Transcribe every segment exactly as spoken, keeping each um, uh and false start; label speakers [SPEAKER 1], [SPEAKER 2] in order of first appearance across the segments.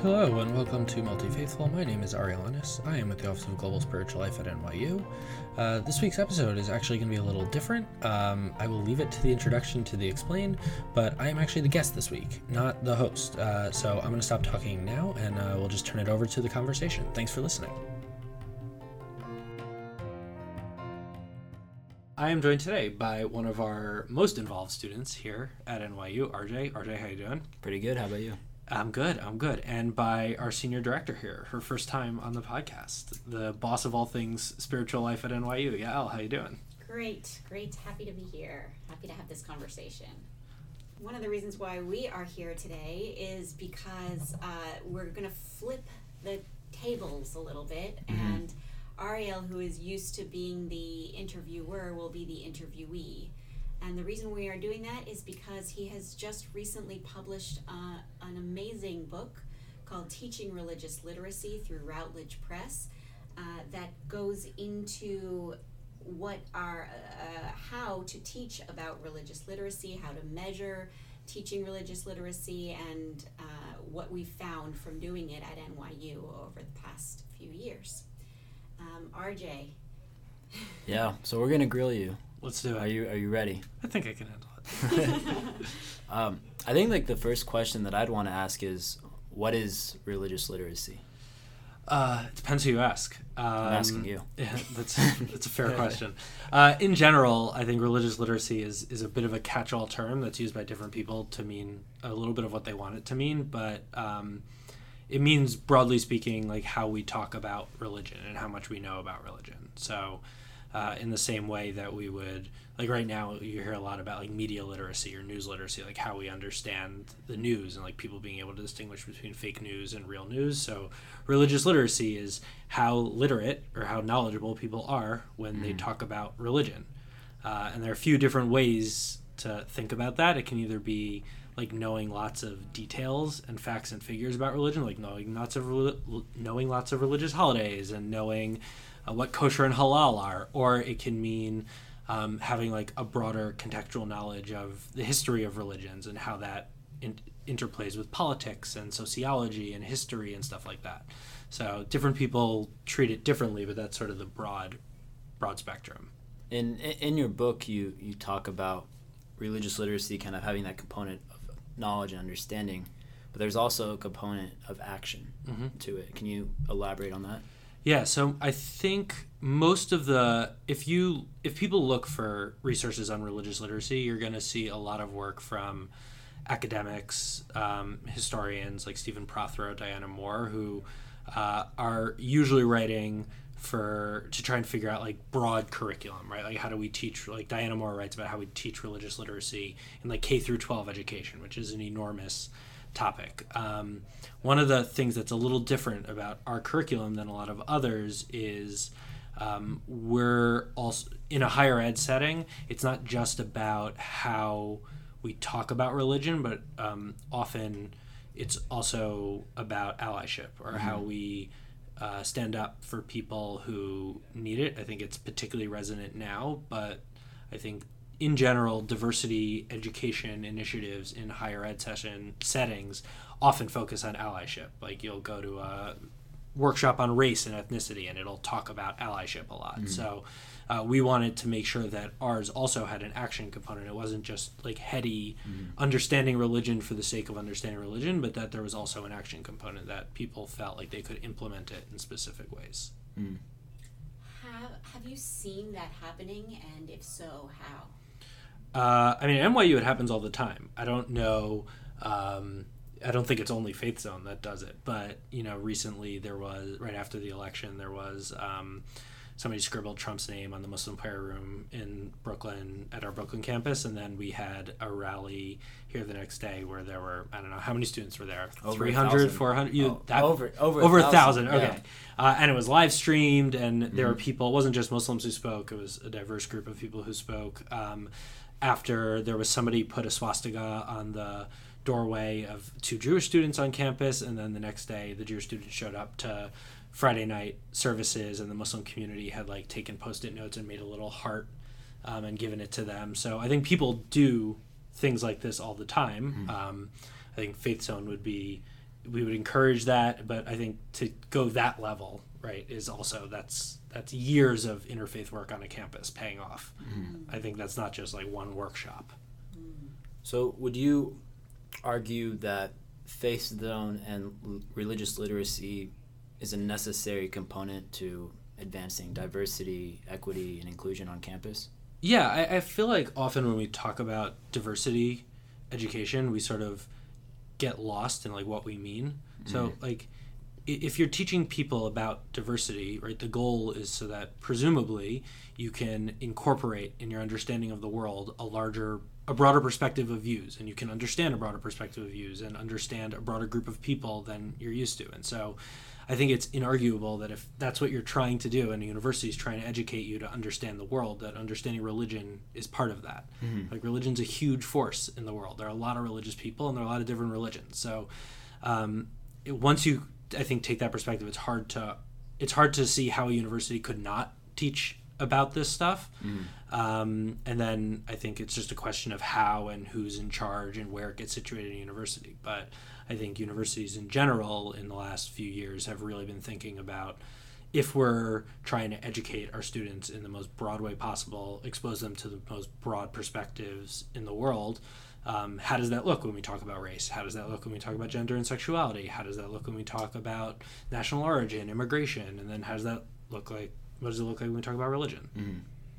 [SPEAKER 1] Hello and welcome to Multi-Faithful. My name is Ariel Ennis. I am with the Office of Global Spiritual Life at N Y U. Uh, this week's episode is actually going to be a little different. Um, I will leave it to the introduction to the explain, but I am actually the guest this week, not the host. Uh, so I'm going to stop talking now and uh, we'll just turn it over to the conversation. Thanks for listening. I am joined today by one of our most involved students here at N Y U, R J. R J, how you doing?
[SPEAKER 2] Pretty good. How about you?
[SPEAKER 1] I'm good. I'm good. And by our senior director here, her first time on the podcast, the boss of all things spiritual life at N Y U. Yael, how you doing?
[SPEAKER 3] Great. Great. Happy to be here. Happy to have this conversation. One of the reasons why we are here today is because uh, we're going to flip the tables a little bit, mm-hmm. and Ariel, who is used to being the interviewer, will be the interviewee. And the reason we are doing that is because he has just recently published uh, an amazing book called Teaching Religious Literacy through Routledge Press uh, that goes into what are uh, how to teach about religious literacy, how to measure teaching religious literacy, and uh, what we found from doing it at N Y U over the past few years. Um, R J.
[SPEAKER 2] Yeah, so we're gonna grill you.
[SPEAKER 1] Let's do it.
[SPEAKER 2] Are you Are you ready?
[SPEAKER 1] I think I can handle it.
[SPEAKER 2] um, I think like the first question that I'd want to ask is, what is religious literacy?
[SPEAKER 1] Uh, it depends who you ask. Um,
[SPEAKER 2] I'm asking you.
[SPEAKER 1] Yeah, that's that's a fair question. Uh, in general, I think religious literacy is is a bit of a catch-all term that's used by different people to mean a little bit of what they want it to mean, but um, it means, broadly speaking, like how we talk about religion and how much we know about religion. So uh, in the same way that we would, like right now, you hear a lot about like media literacy or news literacy, like how we understand the news and like people being able to distinguish between fake news and real news. So religious literacy is how literate or how knowledgeable people are when mm. they talk about religion. Uh, and there are a few different ways to think about that. It can either be like knowing lots of details and facts and figures about religion, like knowing lots of knowing lots of religious holidays and knowing uh, what kosher and halal are, or it can mean um, having like a broader contextual knowledge of the history of religions and how that in- interplays with politics and sociology and history and stuff like that. So different people treat it differently, but that's sort of the broad, broad spectrum.
[SPEAKER 2] In in your book, you you talk about religious literacy kind of having that component of knowledge and understanding, but there's also a component of action mm-hmm. to it. Can you elaborate on that?
[SPEAKER 1] Yeah, so I think most of the, if you, if people look for resources on religious literacy, you're going to see a lot of work from academics, um, historians like Stephen Prothero, Diana Moore, who uh, are usually writing for to try and figure out like broad curriculum, right? Like how do we teach, like Diana Moore writes about how we teach religious literacy in like K through twelve education, which is an enormous topic. Um, one of the things that's a little different about our curriculum than a lot of others is um, we're also in a higher ed setting. It's not just about how we talk about religion, but um, often it's also about allyship or mm-hmm. how we Uh, stand up for people who need it. I think it's particularly resonant now, but I think in general, diversity education initiatives in higher ed session settings often focus on allyship. Like you'll go to a workshop on race and ethnicity and it'll talk about allyship a lot. Mm-hmm. So uh, we wanted to make sure that ours also had an action component. It wasn't just like heady mm-hmm. understanding religion for the sake of understanding religion, but that there was also an action component that people felt like they could implement it in specific ways.
[SPEAKER 2] Mm.
[SPEAKER 3] Have, have you seen that happening, and if so, how?
[SPEAKER 1] Uh, I mean, at N Y U it happens all the time. I don't know... Um, I don't think it's only Faith Zone that does it, but you know, recently there was, right after the election, there was um, somebody scribbled Trump's name on the Muslim prayer room in Brooklyn at our Brooklyn campus, and then we had a rally here the next day where there were, I don't know, how many students were there?
[SPEAKER 2] Over
[SPEAKER 1] three hundred, four hundred? You,
[SPEAKER 2] oh,
[SPEAKER 1] that,
[SPEAKER 2] over over
[SPEAKER 1] over
[SPEAKER 2] a
[SPEAKER 1] thousand.
[SPEAKER 2] thousand.
[SPEAKER 1] Okay,
[SPEAKER 2] Yeah.
[SPEAKER 1] uh, and it was live streamed, and mm-hmm. there were people. It wasn't just Muslims who spoke; it was a diverse group of people who spoke. Um, after there was somebody put a swastika on the doorway of two Jewish students on campus, and then the next day the Jewish students showed up to Friday night services, and the Muslim community had like taken post-it notes and made a little heart um, and given it to them. So I think people do things like this all the time. Mm-hmm. Um, I think Faith Zone would be we would encourage that, but I think to go that level, right, is also that's that's years of interfaith work on a campus paying off. Mm-hmm. I think that's not just like one workshop.
[SPEAKER 2] So would you argue that Faith Zone and l- religious literacy is a necessary component to advancing diversity, equity, and inclusion on campus?
[SPEAKER 1] Yeah, I, I feel like often when we talk about diversity education, we sort of get lost in like what we mean. Mm-hmm. So like if you're teaching people about diversity, right, the goal is so that presumably you can incorporate in your understanding of the world a larger, a broader perspective of views, and you can understand a broader perspective of views and understand a broader group of people than you're used to. And so I think it's inarguable that if that's what you're trying to do and a university is trying to educate you to understand the world, that understanding religion is part of that. Mm-hmm. Like religion's a huge force in the world. There are a lot of religious people and there are a lot of different religions. So um, it, once you I think take that perspective, it's hard to it's hard to see how a university could not teach about this stuff. Mm. Um, and then I think it's just a question of how and who's in charge and where it gets situated in a university. But I think universities in general in the last few years have really been thinking about, if we're trying to educate our students in the most broad way possible, expose them to the most broad perspectives in the world, Um, how does that look when we talk about race? How does that look when we talk about gender and sexuality? How does that look when we talk about national origin, immigration? And then how does that look like, what does it look like when we talk about religion?
[SPEAKER 2] Mm-hmm.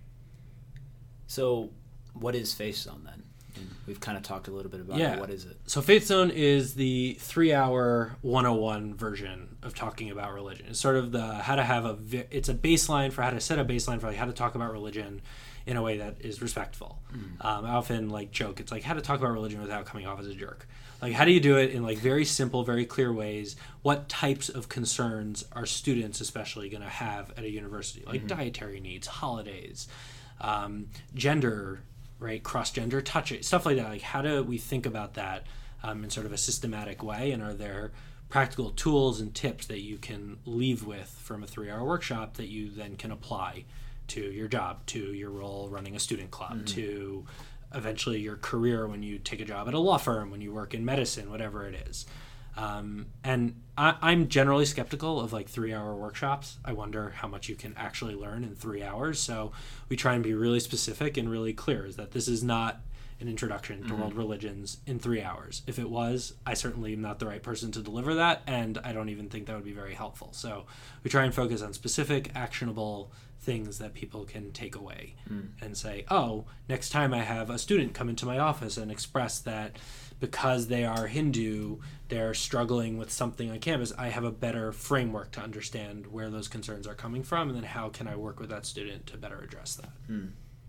[SPEAKER 2] So what is Faith Zone then? And we've kind of talked a little bit about
[SPEAKER 1] yeah.
[SPEAKER 2] it. What is it?
[SPEAKER 1] So Faith Zone is the three-hour one oh one version of talking about religion. It's sort of the how to have a, it's a baseline for how to set a baseline for like how to talk about religion in a way that is respectful. Mm. Um, I often like joke, it's like how to talk about religion without coming off as a jerk. Like how do you do it in like very simple, very clear ways? What types of concerns are students especially going to have at a university? Like mm-hmm. dietary needs, holidays, um, gender, right, cross-gender touch, stuff like that. Like how do we think about that um, in sort of a systematic way? And are there practical tools and tips that you can leave with from a three-hour workshop that you then can apply to your job, to your role running a student club, mm-hmm. to eventually your career when you take a job at a law firm, when you work in medicine, whatever it is. Um, and I, I'm generally skeptical of like three-hour workshops. I wonder how much you can actually learn in three hours. So we try and be really specific and really clear is that this is not an introduction to mm-hmm. world religions in three hours. If it was, I certainly am not the right person to deliver that, and I don't even think that would be very helpful. So we try and focus on specific, actionable things that people can take away mm. and say, oh, next time I have a student come into my office and express that because they are Hindu, they're struggling with something on campus, I have a better framework to understand where those concerns are coming from, and then how can I work with that student to better address that.
[SPEAKER 2] Mm.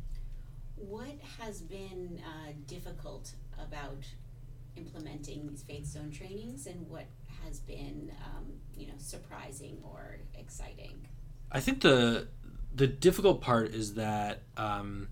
[SPEAKER 3] What has been uh, difficult about implementing these Faith Zone trainings, and what has been um, you know, surprising or exciting?
[SPEAKER 1] I think the the difficult part is that um,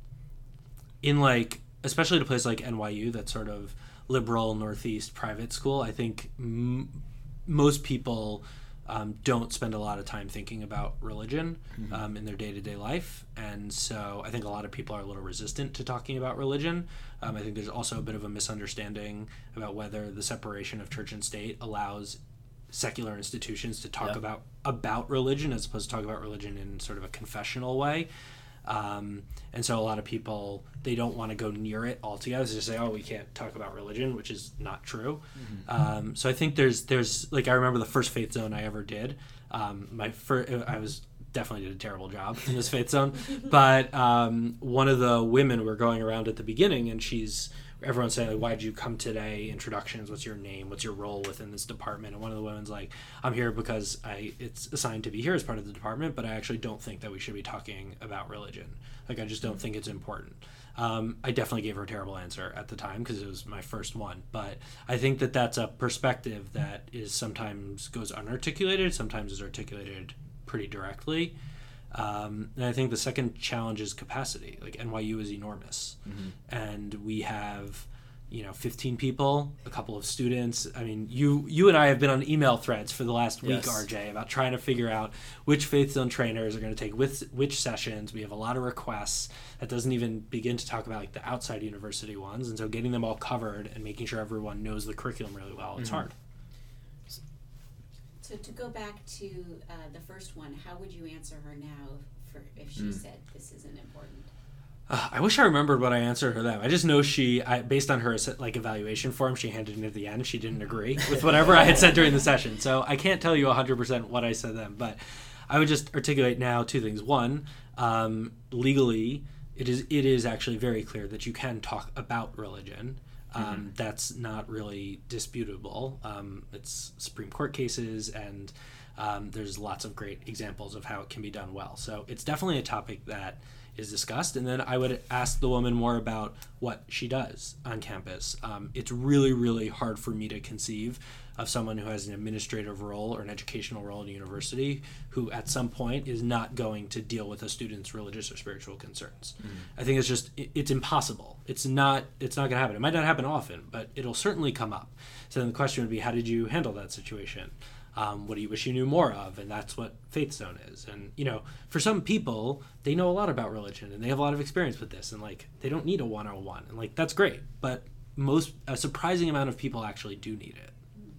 [SPEAKER 1] in like, especially at a place like N Y U, that's sort of liberal Northeast private school, I think m- most people um, don't spend a lot of time thinking about religion mm-hmm. um, in their day-to-day life. And so I think a lot of people are a little resistant to talking about religion. Um, I think there's also a bit of a misunderstanding about whether the separation of church and state allows secular institutions to talk yep. about about religion as opposed to talk about religion in sort of a confessional way. Um, and so a lot of people, they don't want to go near it altogether. They just say, oh, we can't talk about religion, which is not true. Mm-hmm. Um, so I think there's, there's like, I remember the first Faith Zone I ever did. Um, my first, I was definitely did a terrible job in this Faith Zone, but um, one of the women were going around at the beginning, and she's, everyone's saying, like, why did you come today? Introductions, what's your name? What's your role within this department? And one of the women's like, I'm here because I it's assigned to be here as part of the department, but I actually don't think that we should be talking about religion. Like, I just don't think it's important. Um, I definitely gave her a terrible answer at the time because it was my first one. But I think that that's a perspective that is sometimes goes unarticulated, sometimes is articulated pretty directly. Um, and I think the second challenge is capacity. Like N Y U is enormous, mm-hmm. and we have, you know, fifteen people, a couple of students. I mean, you you and I have been on email threads for the last week, yes. R J, about trying to figure out which Faith Zone trainers are going to take which, which sessions. We have a lot of requests. That doesn't even begin to talk about like the outside university ones, and so getting them all covered and making sure everyone knows the curriculum really well, it's mm-hmm. hard.
[SPEAKER 3] So to go back to uh, the first one, how would you answer her now for if she mm. said this isn't important?
[SPEAKER 1] Uh, I wish I remembered what I answered her then. I just know she, I, based on her like evaluation form she handed in at the end, she didn't agree with whatever I had said during the session. So I can't tell you one hundred percent what I said then, but I would just articulate now two things. One, um, legally, it is it is actually very clear that you can talk about religion. Um, mm-hmm. That's not really disputable. Um, it's Supreme Court cases, and um, there's lots of great examples of how it can be done well. So it's definitely a topic that is discussed. And then I would ask the woman more about what she does on campus. Um, it's really, really hard for me to conceive of someone who has an administrative role or an educational role in a university who at some point is not going to deal with a student's religious or spiritual concerns. Mm. I think it's just, it, it's impossible. It's not, it's not going to happen. It might not happen often, but it'll certainly come up. So then the question would be, how did you handle that situation? Um, what do you wish you knew more of? And that's what Faith Zone is. And, you know, for some people, they know a lot about religion and they have a lot of experience with this. And, like, they don't need a one oh one. And, like, that's great. But most, a surprising amount of people actually do need it.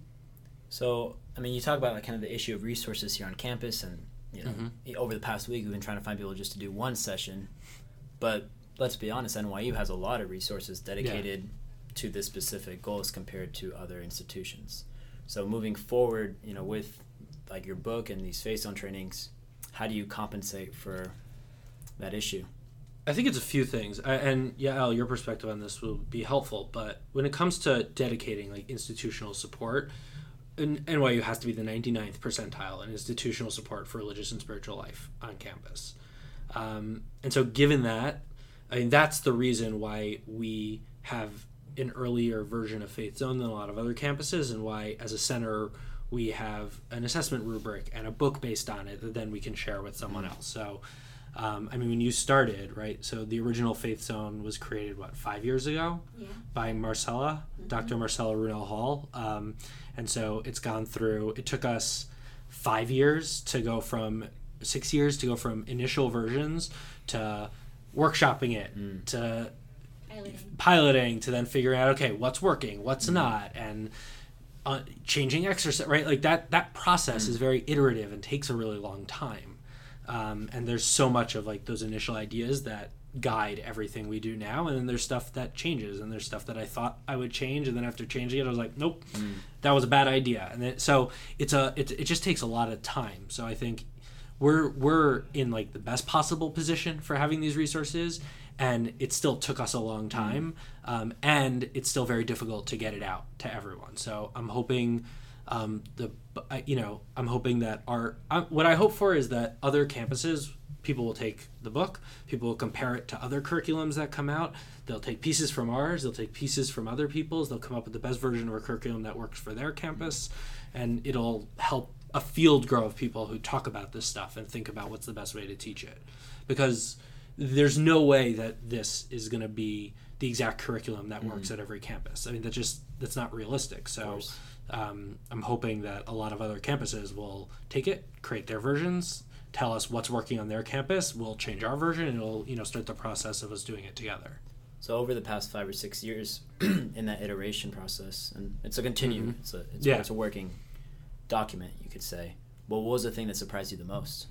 [SPEAKER 2] So, I mean, you talk about, like, kind of the issue of resources here on campus. And, you know, mm-hmm. over the past week, we've been trying to find people just to do one session. But let's be honest, N Y U has a lot of resources dedicated yeah. to this specific goals compared to other institutions. So moving forward, you know, with like your book and these Faith Zone trainings, how do you compensate for that issue?
[SPEAKER 1] I think it's a few things. I, and yeah, Al, your perspective on this will be helpful. But when it comes to dedicating like institutional support, N Y U has to be the ninety-ninth percentile in institutional support for religious and spiritual life on campus. Um, and so given that, I mean, that's the reason why we have an earlier version of Faith Zone than a lot of other campuses, and why as a center we have an assessment rubric and a book based on it that then we can share with someone else. So um, I mean, when you started, right, so the original Faith Zone was created what, five years ago
[SPEAKER 3] yeah.
[SPEAKER 1] by Marcella, mm-hmm. Doctor Marcella Runel Hall, um, and so it's gone through, it took us five years to go from six years to go from initial versions to workshopping it mm. to Piloting. piloting to then figuring out, okay, what's working, what's mm-hmm. not, and uh, changing exercise, right? Like that that process mm-hmm. is very iterative and takes a really long time. Um, and there's so much of like those initial ideas that guide everything we do now, and then there's stuff that changes, and there's stuff that I thought I would change, and then after changing it, I was like, nope, mm. that was a bad idea. And then, so it's a it it just takes a lot of time. So I think we're we're in like the best possible position for having these resources. And it still took us a long time, um, and it's still very difficult to get it out to everyone. So I'm hoping, um, the you know, I'm hoping that our I, what I hope for is that other campuses, people will take the book, people will compare it to other curriculums that come out. They'll take pieces from ours, they'll take pieces from other people's. They'll come up with the best version of a curriculum that works for their campus, and it'll help a field grow of people who talk about this stuff and think about what's the best way to teach it, because there's no way that this is going to be the exact curriculum that works mm-hmm. at every campus. I mean, that just that's not realistic. So um, I'm hoping that a lot of other campuses will take it, create their versions, tell us what's working on their campus. We'll change our version, and it'll you know start the process of us doing it together.
[SPEAKER 2] So over the past five or six years in that iteration process, and it's a continuum. Mm-hmm. It's a it's,
[SPEAKER 1] yeah.
[SPEAKER 2] it's a working document, you could say. Well, what was the thing that surprised you the most?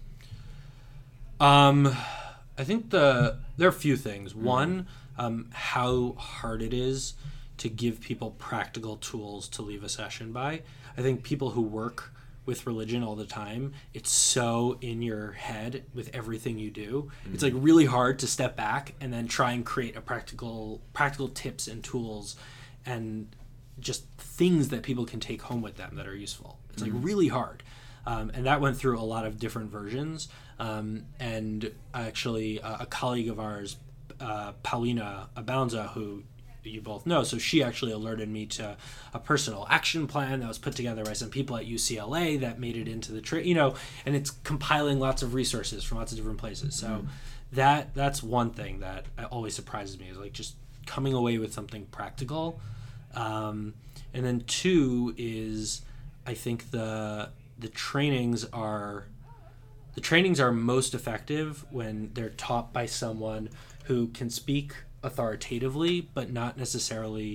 [SPEAKER 1] Um. I think the there are a few things. Mm-hmm. One, um, how hard it is to give people practical tools to leave a session by. I think people who work with religion all the time, it's so in your head with everything you do. Mm-hmm. It's like really hard to step back and then try and create a practical practical tips and tools and just things that people can take home with them that are useful. It's mm-hmm. like really hard. Um, and that went through a lot of different versions. Um, and actually, uh, a colleague of ours, uh, Paulina Abanza, who you both know, so she actually alerted me to a personal action plan that was put together by some people at U C L A that made it into the tra- you know, and it's compiling lots of resources from lots of different places. So mm. that that's one thing that always surprises me, is like just coming away with something practical. Um, and then two is, I think the the trainings are the trainings are most effective when they're taught by someone who can speak authoritatively but not necessarily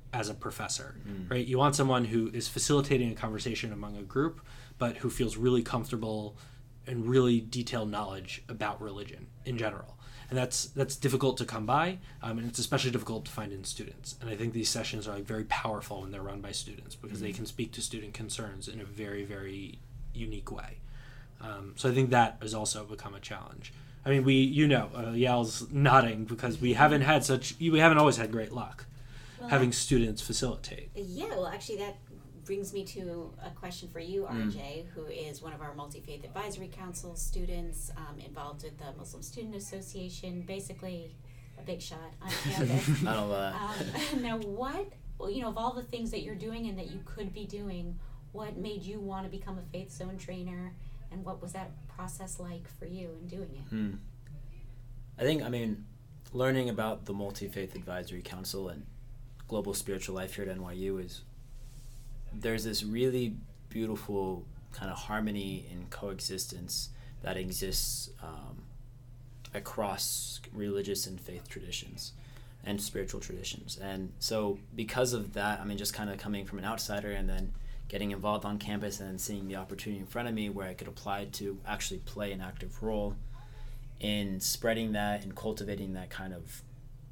[SPEAKER 1] as a professor,
[SPEAKER 2] Mm.
[SPEAKER 1] right? You want someone who is facilitating a conversation among a group, but who feels really comfortable and really detailed knowledge about religion in general. And that's that's difficult to come by, um, and it's especially difficult to find in students. And I think these sessions are like very powerful when they're run by students because mm-hmm. they can speak to student concerns in a very, very unique way. Um, so I think that has also become a challenge. I mean, we, you know, uh, Yale's nodding because we haven't had such, we haven't always had great luck well, having students facilitate.
[SPEAKER 3] Yeah, well, actually, that brings me to a question for you, R J, mm. who is one of our Multi-Faith Advisory Council students, um, involved with the Muslim Student Association, basically a big shot on campus.
[SPEAKER 2] I don't know that.
[SPEAKER 3] Um, now, what, well, you know, of all the things that you're doing and that you could be doing, what made you want to become a Faith Zone trainer, and what was that process like for you in doing it?
[SPEAKER 2] Hmm. I think, I mean, learning about the Multi-Faith Advisory Council and global spiritual life here at N Y U is, there's this really beautiful kind of harmony and coexistence that exists um, across religious and faith traditions and spiritual traditions. And so because of that, I mean, just kind of coming from an outsider and then getting involved on campus and then seeing the opportunity in front of me where I could apply to actually play an active role in spreading that and cultivating that kind of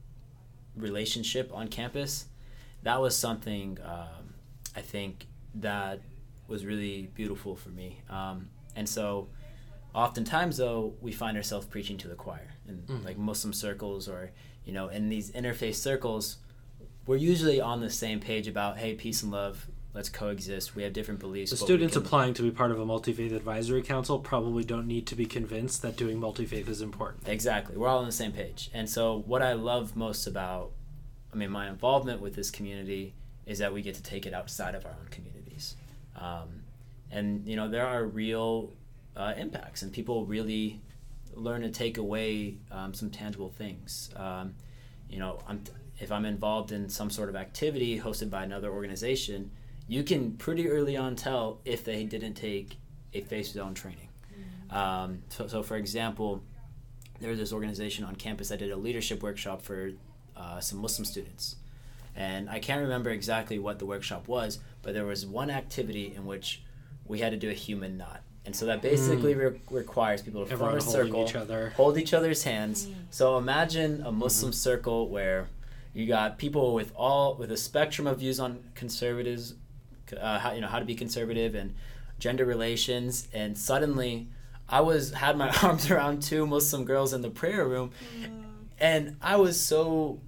[SPEAKER 2] relationship on campus, that was something um, I think that was really beautiful for me. Um, and so oftentimes, though, we find ourselves preaching to the choir in mm. like Muslim circles or, you know, in these interfaith circles, we're usually on the same page about, hey, peace and love, let's coexist. We have different beliefs.
[SPEAKER 1] The students can... applying to be part of a multi-faith advisory council probably don't need to be convinced that doing multi-faith is important.
[SPEAKER 2] Exactly. We're all on the same page. And so what I love most about, I mean, my involvement with this community is that we get to take it outside of our own communities. Um, and, you know, there are real uh, impacts, and people really learn to take away um, some tangible things. Um, you know, I'm, if I'm involved in some sort of activity hosted by another organization, you can pretty early on tell if they didn't take a Faith Zone training. Mm-hmm. Um, so, so, for example, there was this organization on campus that did a leadership workshop for uh, some Muslim students. And I can't remember exactly what the workshop was, but there was one activity in which we had to do a human knot. And so that basically mm. re- requires people to
[SPEAKER 1] Everyone
[SPEAKER 2] form a circle,
[SPEAKER 1] each other.
[SPEAKER 2] hold each other's hands.
[SPEAKER 3] Mm.
[SPEAKER 2] So imagine a Muslim mm-hmm. circle where you got people with all with a spectrum of views on conservatives, uh, how you know how to be conservative and gender relations, and suddenly I was had my arms around two Muslim girls in the prayer room, mm. and I was so,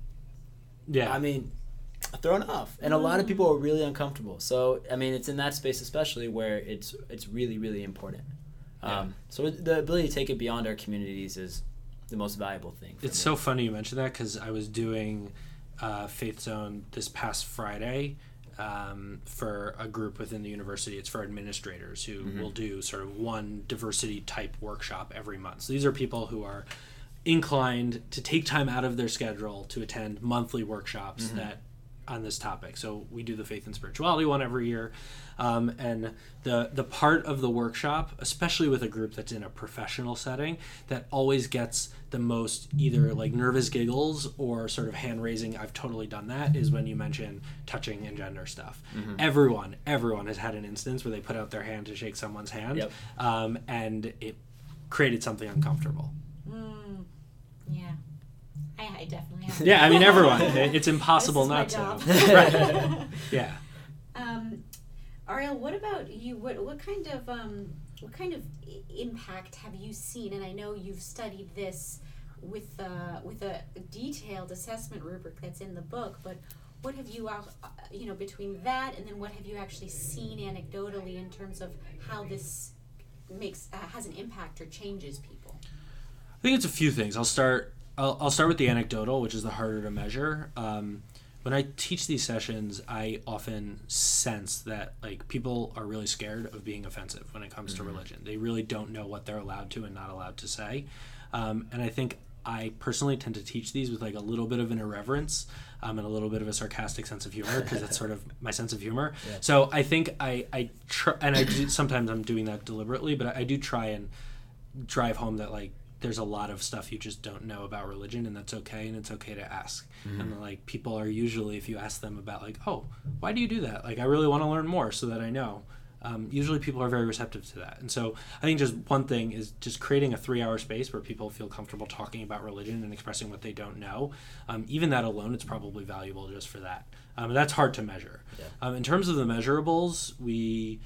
[SPEAKER 1] yeah,
[SPEAKER 2] I mean, thrown off, and a lot of people are really uncomfortable. So I mean, it's in that space especially where it's it's really really important.
[SPEAKER 1] Yeah.
[SPEAKER 2] Um, so the ability to take it beyond our communities is the most valuable thing.
[SPEAKER 1] It's
[SPEAKER 2] me.
[SPEAKER 1] so funny you mentioned that because I was doing uh, Faith Zone this past Friday um, for a group within the university. It's for administrators who mm-hmm. will do sort of one diversity type workshop every month. So these are people who are inclined to take time out of their schedule to attend monthly workshops mm-hmm. that on this topic. So we do the faith and spirituality one every year. Um, and the the part of the workshop, especially with a group that's in a professional setting, that always gets the most either like nervous giggles or sort of hand raising, I've totally done that, is when you mention touching and gender stuff. Mm-hmm. Everyone, everyone has had an instance where they put out their hand to shake someone's hand,
[SPEAKER 2] yep.
[SPEAKER 1] um, and it created something uncomfortable.
[SPEAKER 3] Mm, yeah. I, I definitely have.
[SPEAKER 1] Yeah, I mean, everyone. It's impossible not to. Right. Yeah.
[SPEAKER 3] Um, Ariel, what about you? What what kind of um, what kind of I- impact have you seen? And I know you've studied this with uh, with a detailed assessment rubric that's in the book. But what have you, uh, you know, between that and then what have you actually seen anecdotally in terms of how this makes uh, has an impact or changes people?
[SPEAKER 1] I think it's a few things. I'll start. I'll, I'll start with the anecdotal, which is the harder to measure. Um, when I teach these sessions, I often sense that like people are really scared of being offensive when it comes mm-hmm. to religion. They really don't know what they're allowed to and not allowed to say. Um, and I think I personally tend to teach these with like a little bit of an irreverence um, and a little bit of a sarcastic sense of humor because that's sort of my sense of humor. Yeah. So I think I, I try, and I do, sometimes I'm doing that deliberately, but I, I do try and drive home that like there's a lot of stuff you just don't know about religion, and that's okay, and it's okay to ask. Mm-hmm. And like people are usually, if you ask them about like, oh, why do you do that? Like, I really want to learn more so that I know. Um, usually people are very receptive to that. And so I think just one thing is just creating a three-hour space where people feel comfortable talking about religion and expressing what they don't know. Um, even that alone, it's probably valuable just for that. Um, that's hard to measure. Yeah. Um, in terms of the measurables, we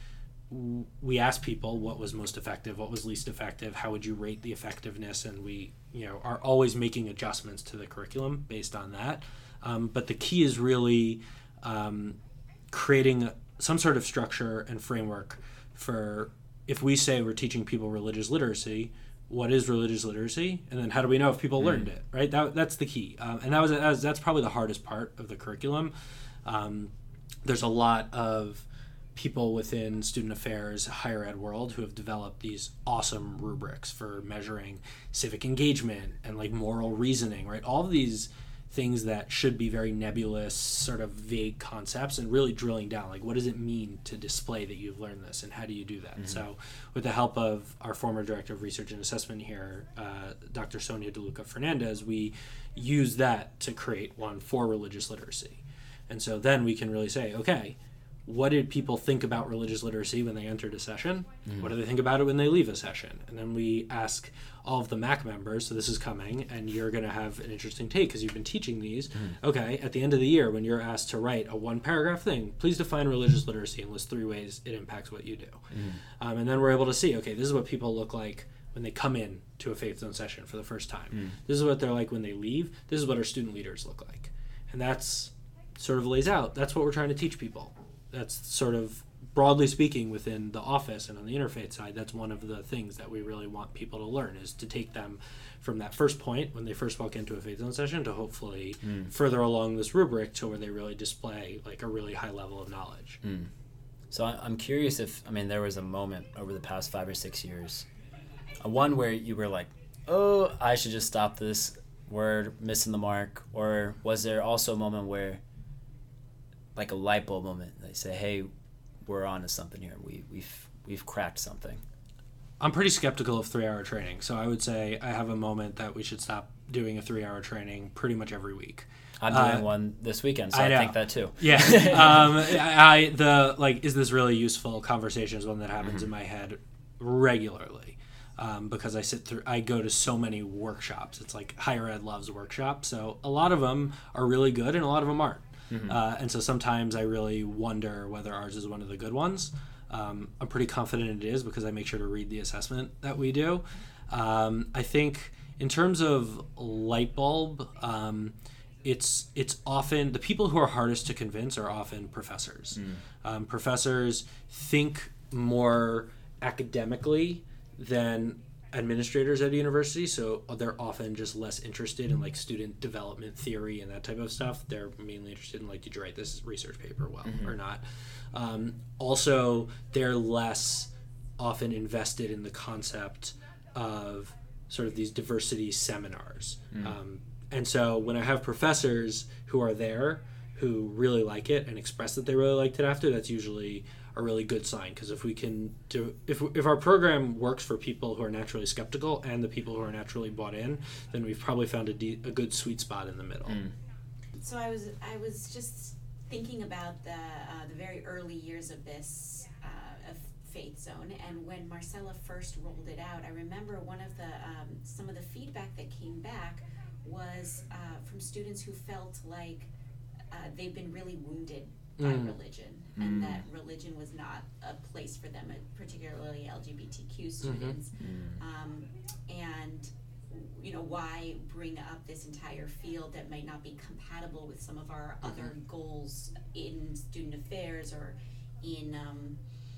[SPEAKER 1] we asked people what was most effective, what was least effective, how would you rate the effectiveness, and we you know are always making adjustments to the curriculum based on that. Um, but the key is really um, creating some sort of structure and framework for, if we say we're teaching people religious literacy, what is religious literacy, and then how do we know if people mm. learned it, right? That, that's the key. Um, and that was, that was that's probably the hardest part of the curriculum. Um, there's a lot of people within student affairs, higher ed world, who have developed these awesome rubrics for measuring civic engagement and like moral reasoning, right? All of these things that should be very nebulous, sort of vague concepts, and really drilling down, like, what does it mean to display that you've learned this, and how do you do that? Mm-hmm. So with the help of our former director of research and assessment here, uh, Doctor Sonia DeLuca Fernandez, we use that to create one for religious literacy. And so then we can really say, okay, what did people think about religious literacy when they entered a session? Mm-hmm. What do they think about it when they leave a session? And then we ask all of the M A C members, so this is coming, and you're going to have an interesting take because you've been teaching these. Mm-hmm. Okay, at the end of the year, when you're asked to write a one-paragraph thing, please define religious literacy and list three ways it impacts what you do. Mm-hmm. Um, and then we're able to see, okay, this is what people look like when they come in to a Faith Zone session for the first time. Mm-hmm. This is what they're like when they leave. This is what our student leaders look like. And that's sort of lays out, that's what we're trying to teach people. That's sort of, broadly speaking, within the office and on the interfaith side, that's one of the things that we really want people to learn, is to take them from that first point when they first walk into a Faith Zone session to hopefully mm. further along this rubric to where they really display like a really high level of knowledge.
[SPEAKER 2] Mm. So I'm curious if, I mean, there was a moment over the past five or six years, a one where you were like, oh, I should just stop this, we're missing the mark, or was there also a moment where, like a light bulb moment, they say, hey, we're on to something here. We, we've we've cracked something.
[SPEAKER 1] I'm pretty skeptical of three-hour training, so I would say I have a moment that we should stop doing a three-hour training pretty much every week.
[SPEAKER 2] I'm doing uh, one this weekend, so I, I think that too.
[SPEAKER 1] Yeah. um, I the like, is this really useful conversation is one that happens mm-hmm. in my head regularly. Um, because I sit through, I go to so many workshops. It's like higher ed loves workshops, so a lot of them are really good and a lot of them aren't. Mm-hmm. Uh, and so sometimes I really wonder whether ours is one of the good ones. Um, I'm pretty confident it is because I make sure to read the assessment that we do. Um, I think in terms of light bulb, um, it's it's often, the people who are hardest to convince are often professors. Mm. Um, professors think more academically than administrators at a university, so they're often just less interested in like student development theory and that type of stuff. They're mainly interested in like, did you write this research paper well mm-hmm. or not? Um, also, they're less often invested in the concept of sort of these diversity seminars. Mm. Um, and so when I have professors who are there who really like it and express that they really liked it after, that's usually a really good sign, because if we can do if if our program works for people who are naturally skeptical and the people who are naturally bought in, then we've probably found a, de- a good sweet spot in the middle.
[SPEAKER 2] Mm.
[SPEAKER 3] So I was I was just thinking about the uh, the very early years of this uh, of Faith Zone, and when Marcella first rolled it out, I remember one of the um, some of the feedback that came back was uh, from students who felt like uh, they've been really wounded by mm. religion, and mm. that religion was not a place for them, particularly L G B T Q students. Mm-hmm. Um, and, you know, why bring up this entire field that might not be compatible with some of our mm-hmm. other goals in student affairs or in um,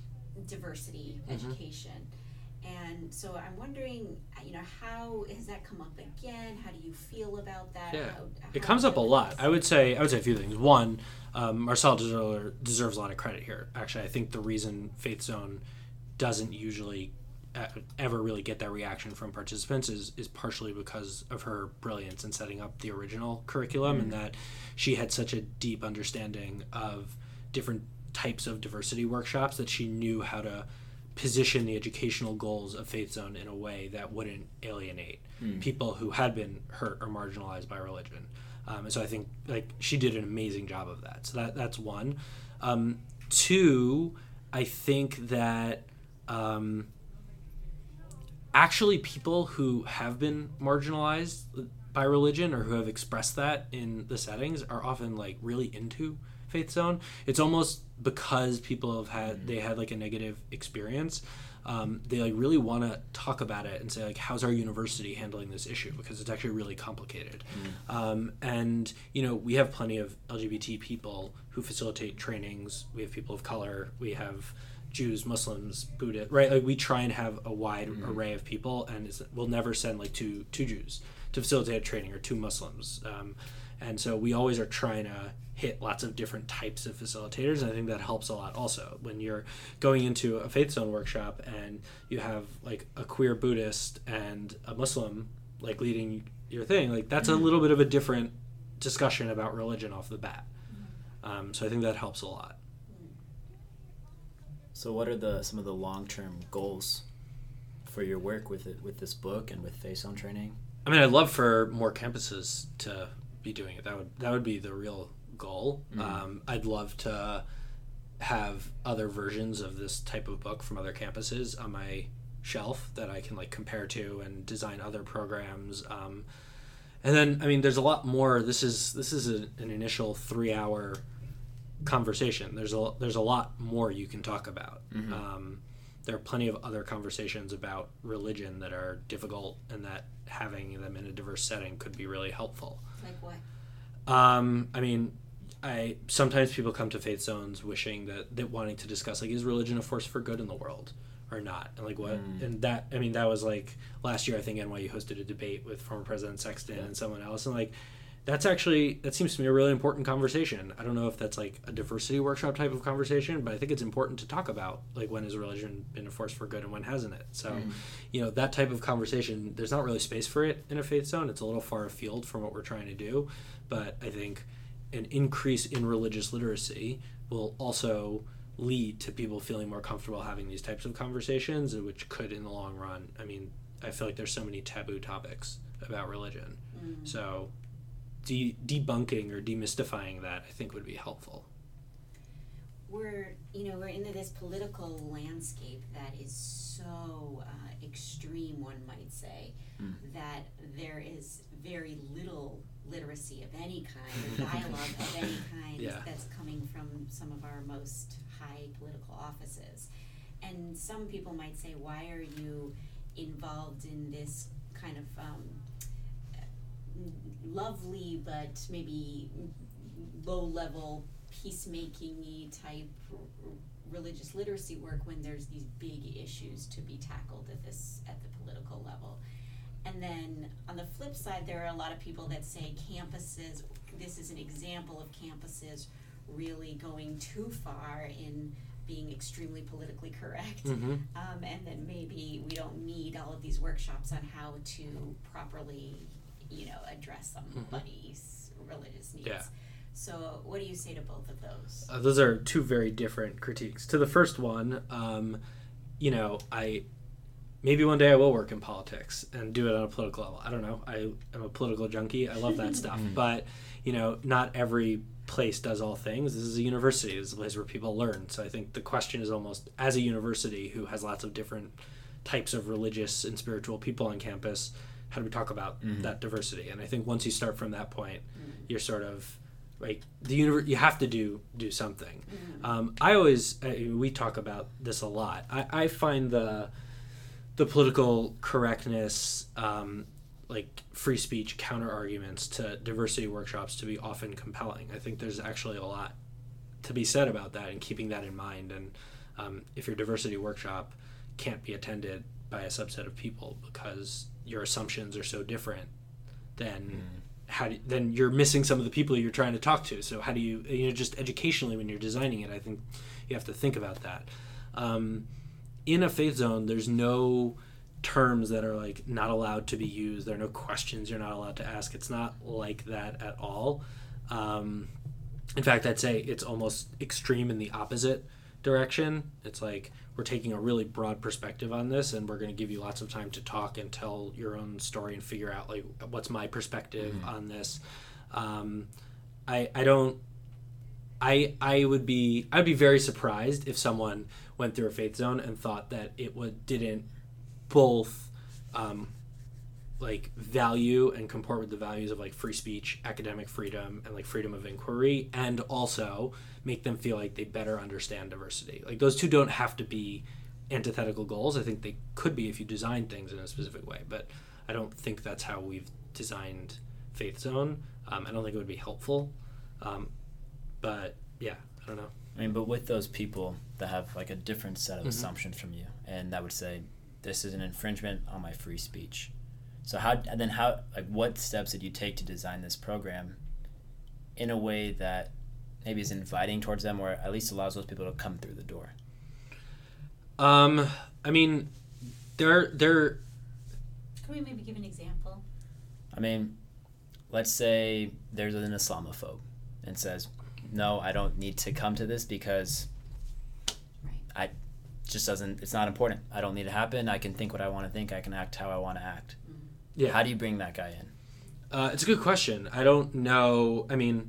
[SPEAKER 3] diversity mm-hmm. education. And so I'm wondering, you know, how has that come up again? How do you feel about that?
[SPEAKER 1] Yeah,
[SPEAKER 3] how, how
[SPEAKER 1] it comes up a lot. I would say I would say a few things. One, um, Marcella deserves, deserves a lot of credit here. Actually, I think the reason Faith Zone doesn't usually uh, ever really get that reaction from participants is is partially because of her brilliance in setting up the original curriculum, mm-hmm. and that she had such a deep understanding of different types of diversity workshops that she knew how to position the educational goals of Faith Zone in a way that wouldn't alienate mm. people who had been hurt or marginalized by religion. Um, and so I think like she did an amazing job of that. So that that's one. Um, two, I think that um, actually people who have been marginalized by religion or who have expressed that in the settings are often like really into Faith Zone. It's almost because people have had mm-hmm. they had like a negative experience. Um, they like really want to talk about it and say like, how's our university handling this issue, because it's actually really complicated. Mm-hmm. Um, and you know, we have plenty of L G B T people who facilitate trainings. We have people of color. We have Jews, Muslims, Buddhists, right? Like we try and have a wide mm-hmm. array of people, and it's, we'll never send like two two Jews to facilitate a training or two Muslims. Um, and so we always are trying to hit lots of different types of facilitators, and I think that helps a lot also. When you're going into a Faith Zone workshop and you have like a queer Buddhist and a Muslim like leading your thing, like that's mm-hmm. a little bit of a different discussion about religion off the bat. Mm-hmm. Um, so I think that helps a lot.
[SPEAKER 2] So what are the some of the long-term goals for your work with it, with this book and with Faith Zone training?
[SPEAKER 1] I mean, I'd love for more campuses to be doing it. That would that would be the real goal. Mm-hmm. Um, I'd love to have other versions of this type of book from other campuses on my shelf that I can like compare to and design other programs. Um, and then, I mean, there's a lot more. This is this is a, an initial three-hour conversation. There's a there's a lot more you can talk about. Mm-hmm. Um, there are plenty of other conversations about religion that are difficult, and that having them in a diverse setting could be really helpful.
[SPEAKER 3] Like what?
[SPEAKER 1] Um, I mean, I sometimes people come to Faith Zones wishing that, that wanting to discuss like, is religion a force for good in the world or not, and like what mm. and that I mean that was like last year I think N Y U hosted a debate with former President Sexton yeah. and someone else, and like that's actually that seems to me a really important conversation. I don't know if that's like a diversity workshop type of conversation, but I think it's important to talk about like when has religion been a force for good and when hasn't it. So mm. you know, that type of conversation, there's not really space for it in a Faith Zone. It's a little far afield from what we're trying to do, but I think an increase in religious literacy will also lead to people feeling more comfortable having these types of conversations, which could in the long run, I mean, I feel like there's so many taboo topics about religion. Mm. So de- debunking or demystifying that, I think, would be helpful.
[SPEAKER 3] We're, you know, we're into this political landscape that is so uh, extreme, one might say, mm. that there is very little literacy of any kind, or dialogue of any kind yeah. that's coming from some of our most high political offices. And some people might say, why are you involved in this kind of um, lovely but maybe low-level peacemaking-y type r- r- religious literacy work when there's these big issues to be tackled at this at the political level? And then on the flip side, there are a lot of people that say campuses, this is an example of campuses really going too far in being extremely politically correct. Mm-hmm. Um, and then maybe we don't need all of these workshops on how to properly, you know, address somebody's mm-hmm. religious needs.
[SPEAKER 1] Yeah.
[SPEAKER 3] So what do you say to both of those?
[SPEAKER 1] Uh, those are two very different critiques. To the first one, um, you know, I... maybe one day I will work in politics and do it on a political level. I don't know. I am a political junkie. I love that stuff. But, you know, not every place does all things. This is a university. This is a place where people learn. So I think the question is almost, as a university who has lots of different types of religious and spiritual people on campus, how do we talk about mm-hmm. that diversity? And I think once you start from that point, mm-hmm. you're sort of like the universe. You have to do do something. Mm-hmm. Um, I always I, we talk about this a lot. I, I find the the political correctness, um, like free speech counter arguments to diversity workshops to be often compelling. I think there's actually a lot to be said about that and keeping that in mind. And um, if your diversity workshop can't be attended by a subset of people because your assumptions are so different, then mm. how do, then you're missing some of the people you're trying to talk to. So how do you, you know, just educationally when you're designing it, I think you have to think about that. Um, in a Faith Zone, there's no terms that are like not allowed to be used. There are no questions you're not allowed to ask. It's not like that at all. Um, in fact, I'd say it's almost extreme in the opposite direction. It's like we're taking a really broad perspective on this, and we're going to give you lots of time to talk and tell your own story and figure out like what's my perspective mm-hmm. on this. Um, I I don't. I I would be I'd be very surprised if someone went through a faith zone and thought that it would didn't both um, like value and comport with the values of like free speech, academic freedom, and like freedom of inquiry, and also make them feel like they better understand diversity. Like those two don't have to be antithetical goals. I think they could be if you design things in a specific way, but I don't think that's how we've designed Faith Zone. Um, I don't think it would be helpful. Um, But yeah, I don't know.
[SPEAKER 2] I mean, but with those people that have like a different set of mm-hmm. assumptions from you, and that would say this is an infringement on my free speech. So how and then how like what steps did you take to design this program in a way that maybe is inviting towards them, or at least allows those people to come through the door?
[SPEAKER 1] Um, I mean, there there.
[SPEAKER 3] Can we maybe give an example?
[SPEAKER 2] I mean, let's say there's an Islamophobe and says, no, I don't need to come to this because right. I just doesn't, it's not important. I don't need it to happen. I can think what I want to think. I can act how I want to act. Mm-hmm. Yeah. How do you bring that guy in?
[SPEAKER 1] Uh, it's a good question. I don't know. I mean,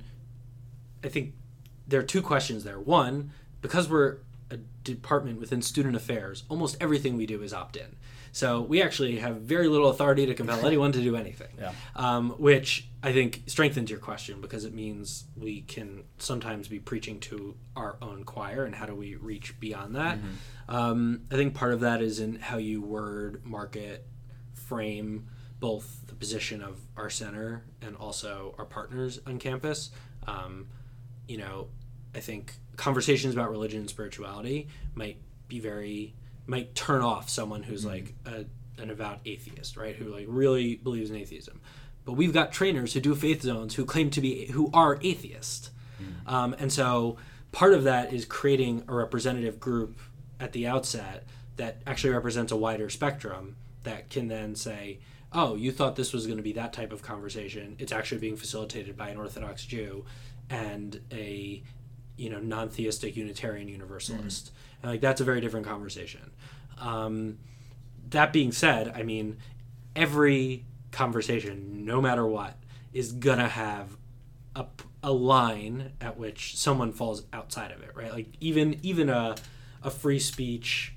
[SPEAKER 1] I think there are two questions there. One, because we're a department within student affairs, almost everything we do is opt-in. So we actually have very little authority to compel anyone to do anything, yeah. um, which I think strengthens your question because it means we can sometimes be preaching to our own choir, and how do we reach beyond that? Mm-hmm. Um, I think part of that is in how you word, market, frame both the position of our center and also our partners on campus. Um, you know, I think conversations about religion and spirituality might be very... might turn off someone who's mm-hmm. like a, an avowed atheist, right? Who like really believes in atheism. But we've got trainers who do faith zones who claim to be, who are atheist. Mm-hmm. Um, and so part of that is creating a representative group at the outset that actually represents a wider spectrum that can then say, oh, you thought this was going to be that type of conversation. It's actually being facilitated by an Orthodox Jew and a, you know, non-theistic Unitarian Universalist. Mm-hmm. And like that's a very different conversation. Um, that being said, I mean, every conversation, no matter what, is gonna have a, a line at which someone falls outside of it, right? Like even even a a free speech,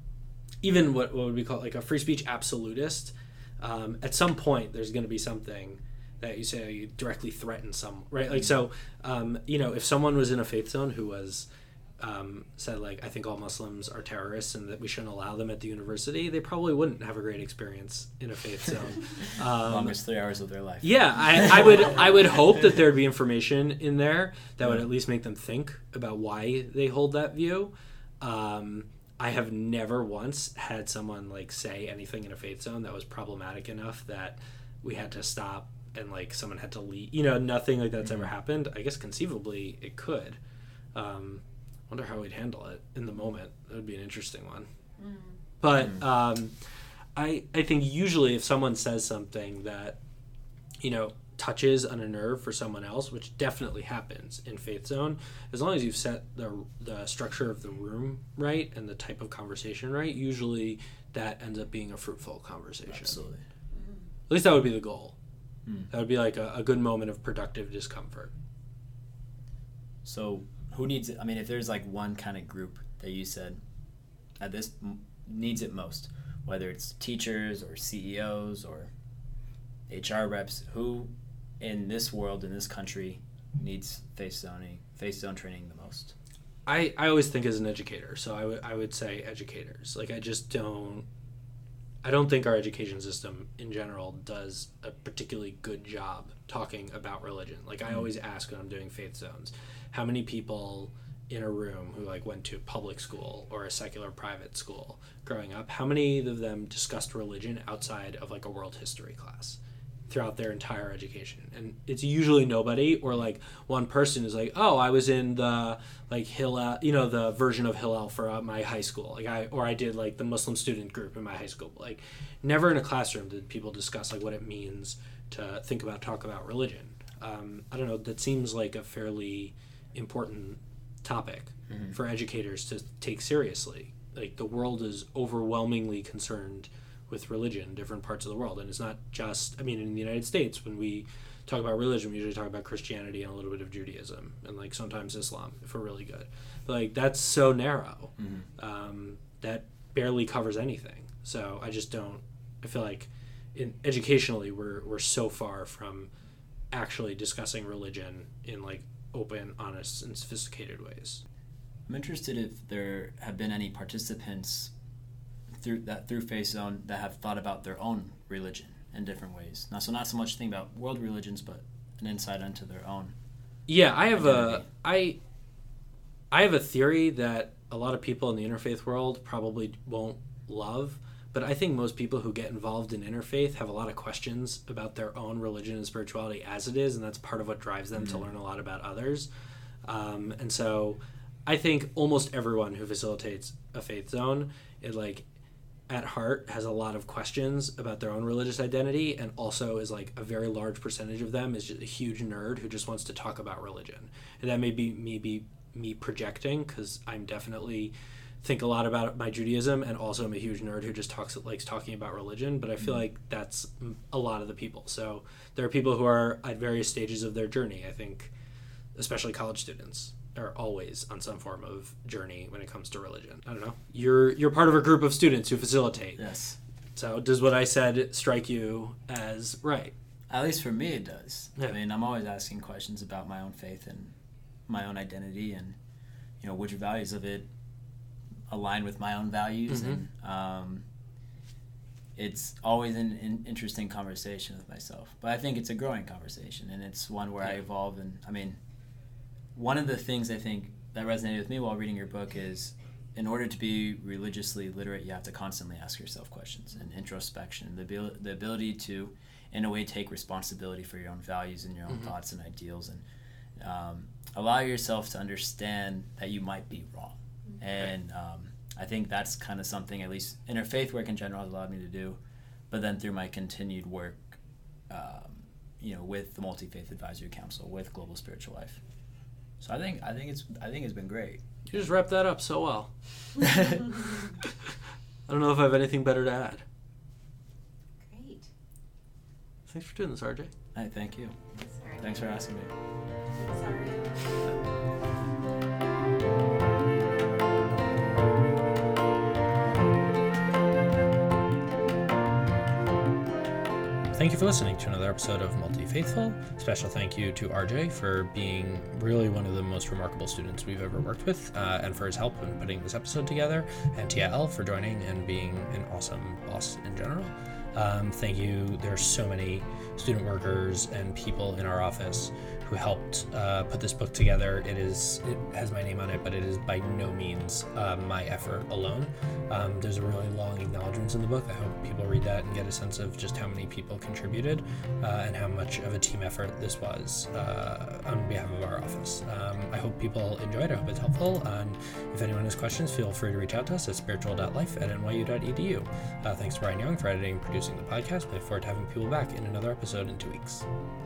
[SPEAKER 1] even what what would we call like a free speech absolutist. Um, at some point, there's gonna be something that you say you directly threaten some, right? Like so, um, you know, if someone was in a faith zone who was Um, said like I think all Muslims are terrorists and that we shouldn't allow them at the university, they probably wouldn't have a great experience in a faith zone. Um,
[SPEAKER 2] Longest three hours of their life.
[SPEAKER 1] Yeah, I, I would I would hope that there'd be information in there that would at least make them think about why they hold that view. Um, I have never once had someone like say anything in a faith zone that was problematic enough that we had to stop and like someone had to leave. You know, nothing like that's mm-hmm. ever happened. I guess conceivably it could. Um, wonder how we'd handle it in the moment. That would be an interesting one. Mm. But um, I I think usually if someone says something that, you know, touches on a nerve for someone else, which definitely happens in Faith Zone, as long as you've set the the structure of the room right and the type of conversation right, usually that ends up being a fruitful conversation.
[SPEAKER 2] Absolutely.
[SPEAKER 3] Mm.
[SPEAKER 1] At least that would be the goal.
[SPEAKER 2] Mm.
[SPEAKER 1] That would be like a, a good moment of productive discomfort.
[SPEAKER 2] So who needs it? I mean, if there's like one kind of group that you said at this m- needs it most, whether it's teachers or C E Os or H R reps, who in this world, in this country, needs faith zoning, faith zone training the most?
[SPEAKER 1] I, I always think as an educator, so I would I would say educators. Like I just don't, I don't think our education system in general does a particularly good job talking about religion. Like I always ask when I'm doing faith zones, how many people in a room who like went to public school or a secular private school growing up, how many of them discussed religion outside of like a world history class throughout their entire education? And it's usually nobody, or like one person is like, oh, I was in the like Hillel, you know, the version of Hillel for uh, my high school, like I or I did like the Muslim student group in my high school. Like never in a classroom did people discuss like what it means to think about talk about religion. um, I don't know, that seems like a fairly important topic mm-hmm. for educators to take seriously. Like, the world is overwhelmingly concerned with religion in different parts of the world. And it's not just, I mean, in the United States, when we talk about religion, we usually talk about Christianity and a little bit of Judaism and, like, sometimes Islam, if we're really good. But, like, that's so narrow. Mm-hmm. Um, that barely covers anything. So I just don't, I feel like in educationally, we're we're so far from actually discussing religion in, like, open, honest, and sophisticated ways.
[SPEAKER 2] I'm interested if there have been any participants through that through Faith Zone that have thought about their own religion in different ways. Now, so not so much think about world religions, but an insight into their own.
[SPEAKER 1] Yeah, I have
[SPEAKER 2] identity.
[SPEAKER 1] a I I have a theory that a lot of people in the interfaith world probably won't love, but I think most people who get involved in interfaith have a lot of questions about their own religion and spirituality as it is, and that's part of what drives them mm-hmm. to learn a lot about others. Um, and so I think almost everyone who facilitates a Faith Zone, it like at heart has a lot of questions about their own religious identity, and also is like a very large percentage of them is just a huge nerd who just wants to talk about religion. And that may be me be me projecting, because I'm definitely think a lot about my Judaism, and also I'm a huge nerd who just talks likes talking about religion, but I feel mm-hmm. like that's a lot of the people. So there are people who are at various stages of their journey. I think especially college students are always on some form of journey when it comes to religion. I don't know. You're you're part of a group of students who facilitate.
[SPEAKER 2] Yes.
[SPEAKER 1] So does what I said strike you as right?
[SPEAKER 2] At least for me it does.
[SPEAKER 1] Yeah.
[SPEAKER 2] I mean, I'm always asking questions about my own faith and my own identity, and, you know, which values of it align with my own values. Mm-hmm. And um, it's always an, an interesting conversation with myself. But I think it's a growing conversation, and it's one where yeah. I evolve. And, I mean, one of the things I think that resonated with me while reading your book is, in order to be religiously literate, you have to constantly ask yourself questions and introspection, the, abil- the ability to, in a way, take responsibility for your own values and your own mm-hmm. thoughts and ideals, and um, allow yourself to understand that you might be wrong. Mm-hmm. And um, I think that's kind of something, at least interfaith work in general, has allowed me to do. But then through my continued work, um, you know, with the Multi-Faith Advisory Council, with Global Spiritual Life. So I think I think it's I think it's been great.
[SPEAKER 1] You just wrapped that up so well. I don't know if I have anything better to add.
[SPEAKER 3] Great.
[SPEAKER 1] Thanks for doing this, R J.
[SPEAKER 2] Hey, thank you.
[SPEAKER 3] Sorry.
[SPEAKER 2] Thanks for asking me.
[SPEAKER 3] Sorry.
[SPEAKER 1] Thank you for listening to another episode of Multi-Faithful. Special thank you to R J for being really one of the most remarkable students we've ever worked with, uh, and for his help in putting this episode together, and to Yael for joining and being an awesome boss in general. Um, thank you. There are so many student workers and people in our office who helped uh, put this book together. It is it has my name on it, but it is by no means uh, my effort alone. Um, there's a really long acknowledgments in the book. I hope people read that and get a sense of just how many people contributed uh, and how much of a team effort this was uh, on behalf of our office. Um, I hope people enjoyed it. I hope it's helpful. And if anyone has questions, feel free to reach out to us at spiritual dot life at n y u dot e d u. Uh, thanks to Brian Young for editing and producing the podcast. We look forward to having people back in another episode in two weeks.